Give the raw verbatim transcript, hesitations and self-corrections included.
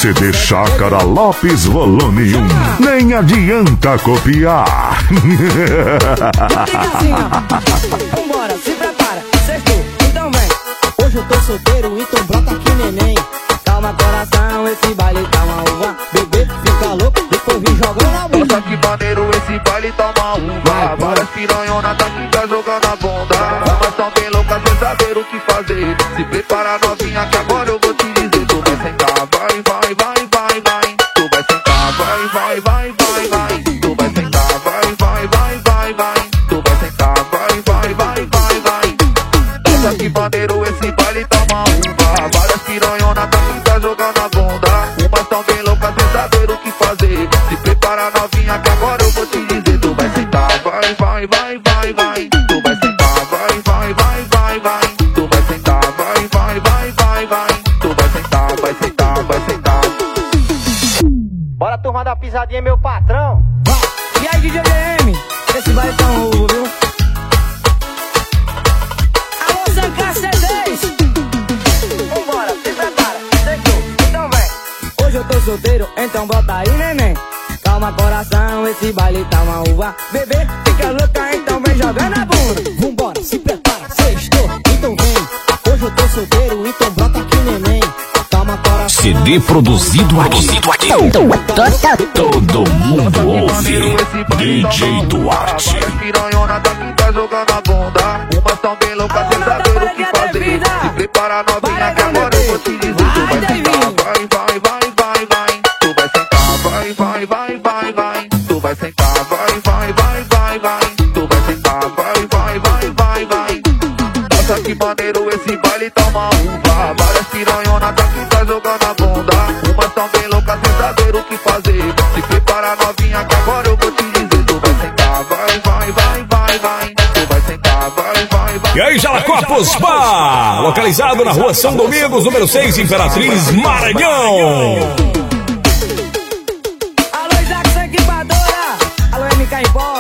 C D Chácara Lopes Volume um. Nem adianta copiar. Vambora, se prepara, sextou, então vem. Hoje eu tô solteiro, então brota aqui neném. Calma coração, esse baile tá uma uva. Bebê, fica louco, depois vem jogando na bunda. Nossa, que maneiro, esse baile tá uma uva. Várias piranhonas tá aqui, tá jogando a bunda. Elas tão bem loucas sem saber o que fazer. Se prepara novinha que agora eu vou te dizer. Tu vai sentar, vai, vai, vai, vai, vai. Tu vai sentar, vai, vai, vai, vai, vai. Tu vai sentar, vai, vai, vai, vai, vai. Tu vai sentar, vai, vai, vai, vai, vai. Nossa, que maneiro, esse baile tá uma uva. Várias piranhonas tá aqui, tá jogando a bunda. Umas tão bem loucas sem saber o que fazer. Se prepara novinha que agora eu vou te dizer. Tu vai sentar, vai, vai, vai, vai, vai. Tu vai sentar, vai, vai, vai, vai, vai. Tu vai sentar, vai, vai, vai, vai, vai. Tu vai sentar, vai sentar, vai sentar. Bora turma da pisadinha, meu patrão. Vai. E aí, D J M, esse baile tá um ovo, viu? Alô, Zancar C dez. Vambora, se prepara, sextou, então vem. Hoje eu tô solteiro, então bota aí, neném. Calma coração, esse baile tá uma uva. Bebê, fica louca, então vem jogando a bunda. Vambora, se prepara, sextou, então vem. Hoje eu tô solteiro, então brota aqui, neném. Calma coração. C D produzido aqui. Todo mundo ouve. D J Duarte. Várias piranhonas tá aqui, tá jogando a bunda. Umas tão bem loucas sem saber o que fazer. Se prepara novinha que agora eu vou te dizer. Tu vai sentar, vai, vai, vai, vai, vai. Tu vai sentar, vai, vai, vai, vai, vai. Tu vai sentar, vai, vai, vai, vai, vai. Tu vai sentar, vai, vai, vai, vai, vai. Nossa, que maneiro, esse baile tá uma uva. Várias piranhonas tá aqui, tá jogando a bunda. Umas tão bem loucas sem saber o que fazer. Se prepara novinha que agora eu vou te dizer. Tu vai sentar, vai, vai, vai, vai, vai. Tu vai sentar, vai, vai, vai. E aí, Jalacopos Spa, localizado na rua São Domingos, número seis, Imperatriz, Maranhão. Alô, Isaac, essa equipadora. Alô, M K Import.